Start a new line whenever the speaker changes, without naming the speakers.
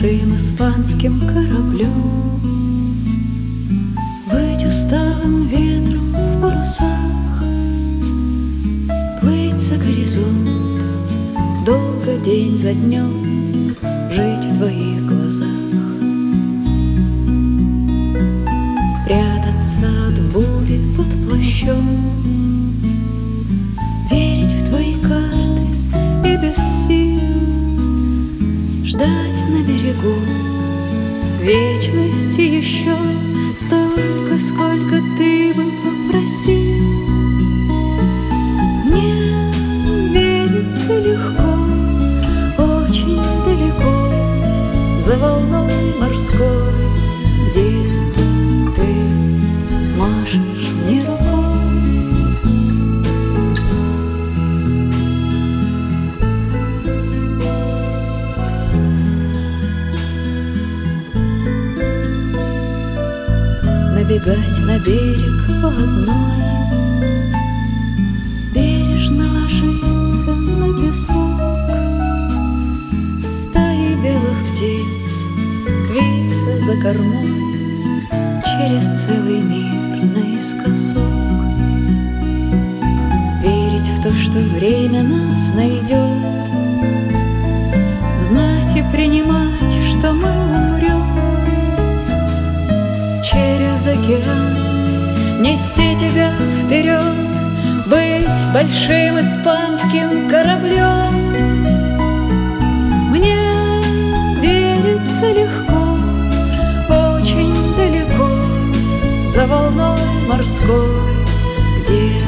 большим испанским кораблем, быть усталым ветром в парусах, плыть за горизонт, долго день за днем, жить в твоих глазах, прятаться от бури под плащом, верить в твои карты и без сил ждать на берегу вечности еще столько, сколько ты бы попросил. Мне верится легко, очень далеко, за волной морской, где-то ты машешь мне рукой. Набегать на берег по одной, бережно ложиться на песок, стаи белых птиц виться за кормой через целый мир наискосок, верить в то, что время нас найдет, знать и принимать, что мы умрем, через океан нести тебя вперед, быть большим испанским кораблем. Мне верится легко, очень далеко, за волной морской, где